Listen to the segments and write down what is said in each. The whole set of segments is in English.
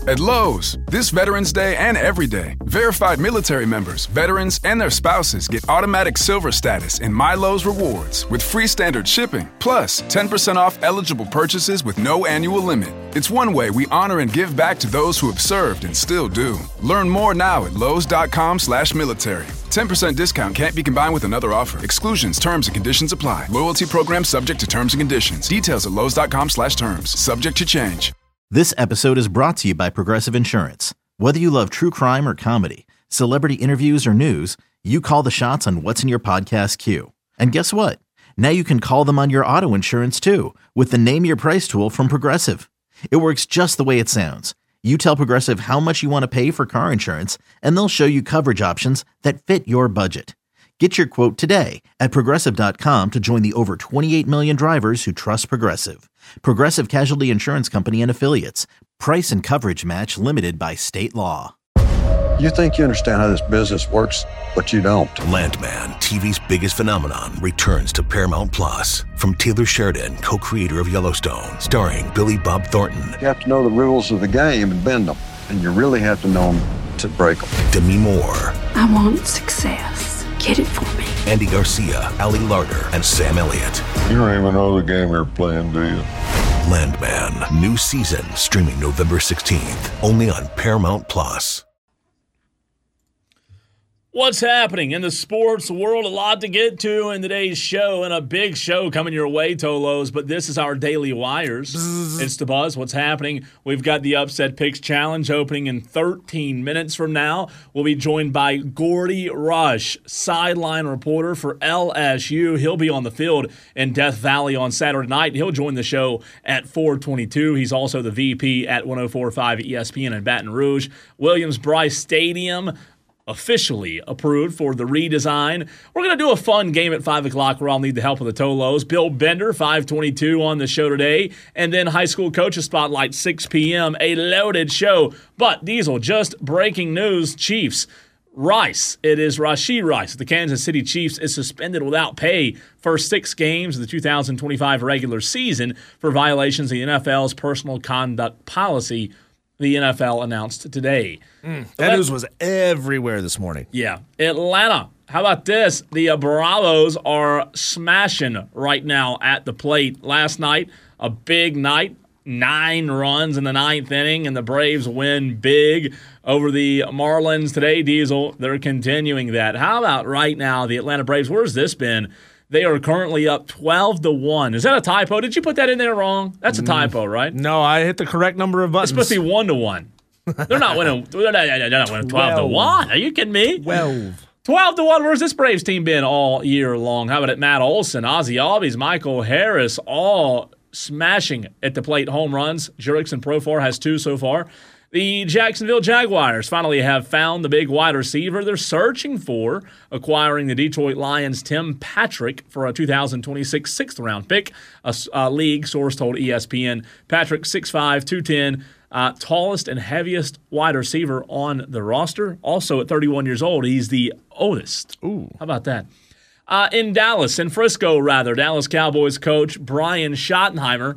At Lowe's, this Veterans Day and every day, verified military members, veterans, and their spouses get automatic silver status in My Lowe's Rewards with free standard shipping, plus 10% off eligible purchases with no annual limit. It's one way we honor and give back to those who have served and still do. Learn more now at lowes.com/military. 10% discount can't be combined with another offer. Exclusions, terms, and conditions apply. Loyalty program subject to terms and conditions. Details at lowes.com/terms. Subject to change. This episode is brought to you by Progressive Insurance. Whether you love true crime or comedy, celebrity interviews or news, you call the shots on what's in your podcast queue. And guess what? Now you can call them on your auto insurance too with the Name Your Price tool from Progressive. It works just the way it sounds. You tell Progressive how much you want to pay for car insurance, and they'll show you coverage options that fit your budget. Get your quote today at Progressive.com to join the over 28 million drivers who trust Progressive. Progressive Casualty Insurance Company and Affiliates. Price and coverage match limited by state law. You think you understand how this business works, but you don't. Landman, TV's biggest phenomenon, returns to Paramount Plus. From Taylor Sheridan, co-creator of Yellowstone, starring Billy Bob Thornton. You have to know the rules of the game and bend them, and you really have to know them to break them. Demi Moore. I want success. Get it for me. Andy Garcia, Ali Larter, and Sam Elliott. You don't even know the game you're playing, do you? Landman, new season, streaming November 16th, only on Paramount Plus. What's happening in the sports world? A lot to get to in today's show, and a big show coming your way, Tolos. But this is our Daily Wires. It's the buzz. What's happening? We've got the Upset Picks Challenge opening in 13 minutes from now. We'll be joined by Gordy Rush, sideline reporter for LSU. He'll be on the field in Death Valley on Saturday night. He'll join the show at 4:22. He's also the VP at 104.5 ESPN in Baton Rouge. Williams-Brice Stadium officially approved for the redesign. We're going to do a fun game at 5 o'clock where I'll need the help of the Tolos. Bill Bender, 5:22 on the show today. And then High School Coaches Spotlight, 6 p.m. A loaded show. But, Diesel, just breaking news, Chiefs. Rice, it is Rashee Rice. The Kansas City Chiefs is suspended without pay for 6 games of the 2025 regular season for violations of the NFL's personal conduct policy, the NFL announced today. That news was everywhere this morning. Yeah. Atlanta, how about this? The Bravos are smashing right now at the plate. Last night, a big night, 9 runs in the 9th inning, and the Braves win big over the Marlins today. Diesel, they're continuing that. How about right now, the Atlanta Braves? Where's this been? They are currently up 12-1. Is that a typo? Did you put that in there wrong? That's a typo, right? No, I hit the correct number of buttons. It's supposed to be 1-1. They're not winning. They're not winning 12-1. Are you kidding me? 12. 12-1. Where's this Braves team been all year long? How about it? Matt Olson, Ozzie Albies, Michael Harris, all smashing at the plate home runs. Jurickson Profar has 2 so far. The Jacksonville Jaguars finally have found the big wide receiver they're searching for, acquiring the Detroit Lions' Tim Patrick for a 2026 6th-round pick, a league source told ESPN. Patrick, 6'5", 210, tallest and heaviest wide receiver on the roster. Also at 31 years old, he's the oldest. Ooh. How about that? In Frisco, Dallas Cowboys coach Brian Schottenheimer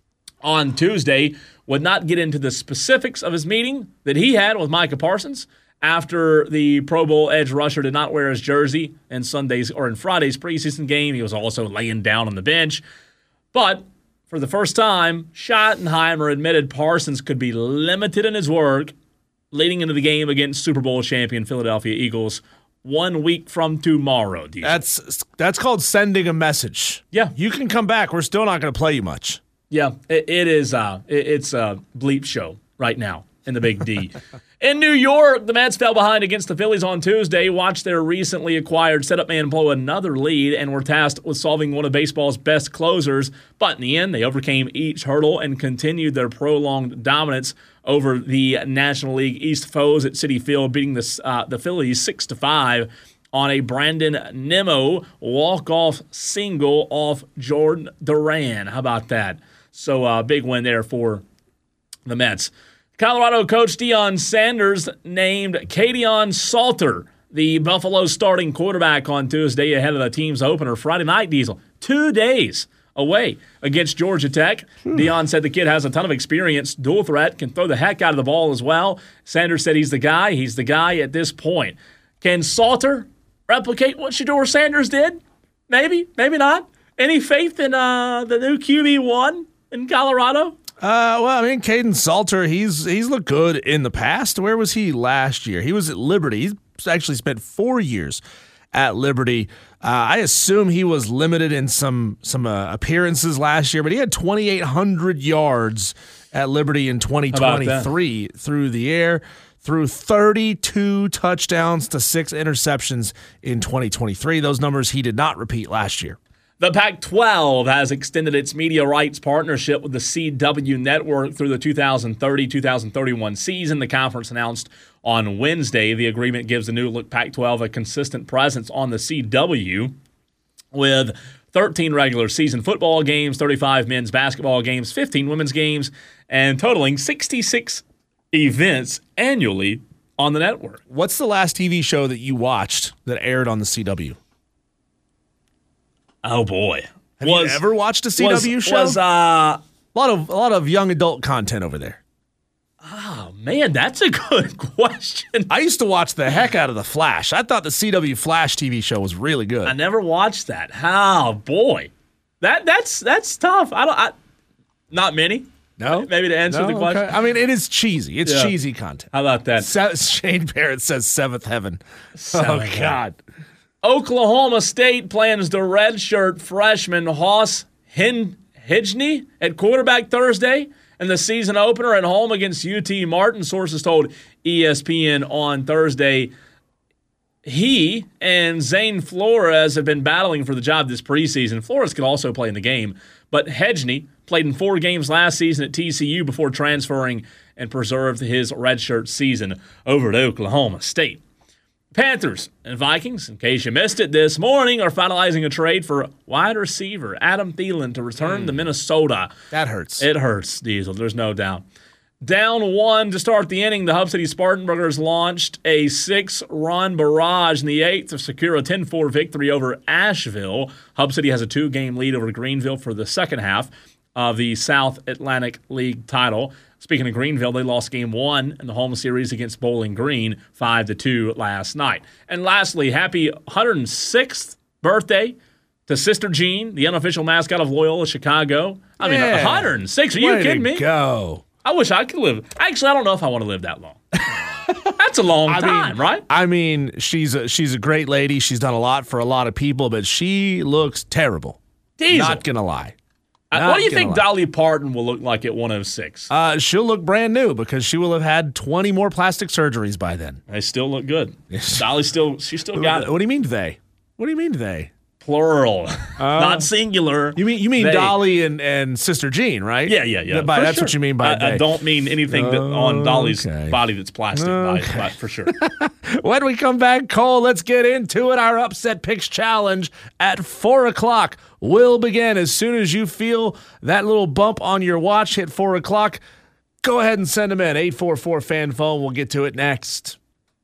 on Tuesday would not get into the specifics of his meeting that he had with Micah Parsons after the Pro Bowl edge rusher did not wear his jersey in Friday's preseason game. He was also laying down on the bench. But for the first time, Schottenheimer admitted Parsons could be limited in his work leading into the game against Super Bowl champion Philadelphia Eagles 1 week from tomorrow. That's called sending a message. Yeah. You can come back. We're still not going to play you much. Yeah, it's a bleep show right now in the Big D. In New York, the Mets fell behind against the Phillies on Tuesday, watched their recently acquired setup man blow another lead, and were tasked with solving one of baseball's best closers. But in the end, they overcame each hurdle and continued their prolonged dominance over the National League East foes at Citi Field, beating the Phillies 6-5 on a Brandon Nimmo walk-off single off Jordan Duran. How about that? So big win there for the Mets. Colorado coach Deion Sanders named Kadeon Salter the Buffalo starting quarterback on Tuesday ahead of the team's opener Friday night, Diesel. 2 days away against Georgia Tech. Deion said the kid has a ton of experience, dual threat, can throw the heck out of the ball as well. Sanders said he's the guy. He's the guy at this point. Can Salter replicate what Shedeur Sanders did? Maybe, maybe not. Any faith in the new QB1 in Colorado? Caden Salter, he's looked good in the past. Where was he last year? He was at Liberty. He's actually spent 4 years at Liberty. I assume he was limited in some appearances last year, but he had 2,800 yards at Liberty in 2023 through the air, threw 32 touchdowns to 6 interceptions in 2023. Those numbers he did not repeat last year. The Pac-12 has extended its media rights partnership with the CW Network through the 2030-2031 season. The conference announced on Wednesday the agreement gives the new look Pac-12 a consistent presence on the CW with 13 regular season football games, 35 men's basketball games, 15 women's games, and totaling 66 events annually on the network. What's the last TV show that you watched that aired on the CW? Oh boy! Have you ever watched a CW show? A lot of young adult content over there. Oh man, that's a good question. I used to watch the heck out of The Flash. I thought the CW Flash TV show was really good. I never watched that. Oh boy, that's tough. Not many. No, maybe to answer the question. Okay. I mean, it is cheesy. It's cheesy content. How about that? Shane Barrett says Seventh Heaven. Seventh God. Oklahoma State plans to redshirt freshman Haas Hijney at quarterback Thursday in the season opener at home against UT Martin. Sources told ESPN on Thursday. He and Zane Flores have been battling for the job this preseason. Flores could also play in the game, but Hijney played in 4 games last season at TCU before transferring and preserved his redshirt season over at Oklahoma State. Panthers and Vikings, in case you missed it this morning, are finalizing a trade for wide receiver Adam Thielen to return to Minnesota. That hurts. It hurts, Diesel. There's no doubt. Down 1 to start the inning, the Hub City Spartanburgers launched a 6-run barrage in the 8th to secure a 10-4 victory over Asheville. Hub City has a 2-game lead over Greenville for the second half of the South Atlantic League title. Speaking of Greenville, they lost Game 1 in the home series against Bowling Green 5-2 last night. And lastly, happy 106th birthday to Sister Jean, the unofficial mascot of Loyola Chicago. I mean, 106. Are you kidding me? Go. I wish I could live. Actually, I don't know if I want to live that long. That's a long time, right? I mean, she's a great lady. She's done a lot for a lot of people, but she looks terrible. Diesel. Not going to lie. What do you think Dolly Parton will look like at 106? She'll look brand new because she will have had 20 more plastic surgeries by then. They still look good. Dolly she still got it. What do you mean they? What do you mean they? Plural, not singular. You mean they. Dolly and Sister Jean, right? Yeah. That's what you mean by they. I don't mean anything on Dolly's body that's plastic, by for sure. When we come back, Cole, let's get into it. Our Upset Picks Challenge at 4 o'clock will begin. As soon as you feel that little bump on your watch hit 4 o'clock, go ahead and send them in. 844-FAN-PHONE. We'll get to it next.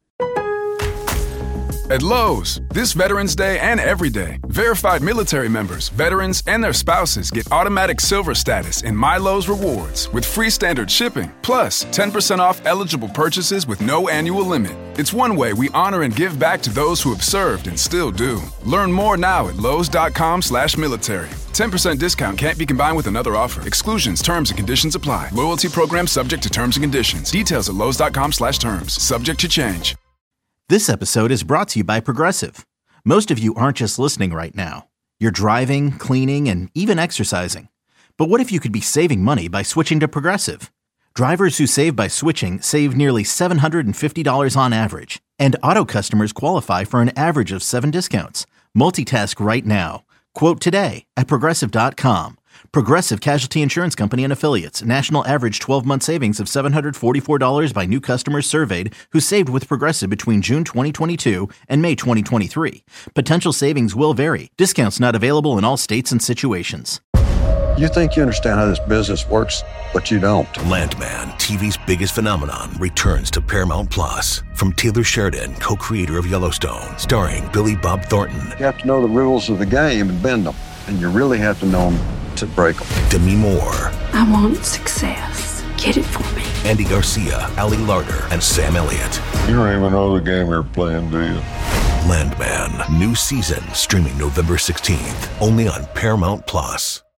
At Lowe's, this Veterans Day and every day, verified military members, veterans, and their spouses get automatic silver status in My Lowe's Rewards with free standard shipping, plus 10% off eligible purchases with no annual limit. It's one way we honor and give back to those who have served and still do. Learn more now at lowes.com/military. 10% discount can't be combined with another offer. Exclusions, terms, and conditions apply. Loyalty program subject to terms and conditions. Details at lowes.com/terms. Subject to change. This episode is brought to you by Progressive. Most of you aren't just listening right now. You're driving, cleaning, and even exercising. But what if you could be saving money by switching to Progressive? Drivers who save by switching save nearly $750 on average. And auto customers qualify for an average of 7 discounts. Multitask right now. Quote today at Progressive.com. Progressive Casualty Insurance Company and Affiliates. National average 12-month savings of $744 by new customers surveyed who saved with Progressive between June 2022 and May 2023. Potential savings will vary. Discounts not available in all states and situations. You think you understand how this business works, but you don't. Landman, TV's biggest phenomenon, returns to Paramount Plus. From Taylor Sheridan, co-creator of Yellowstone, starring Billy Bob Thornton. You have to know the rules of the game and bend them. And you really have to know them to break them. Demi Moore, I want success. Get it for me. Andy Garcia, Ali Larter, and Sam Elliott. You don't even know the game you're playing, do you? Landman, new season streaming November 16th, only on Paramount Plus.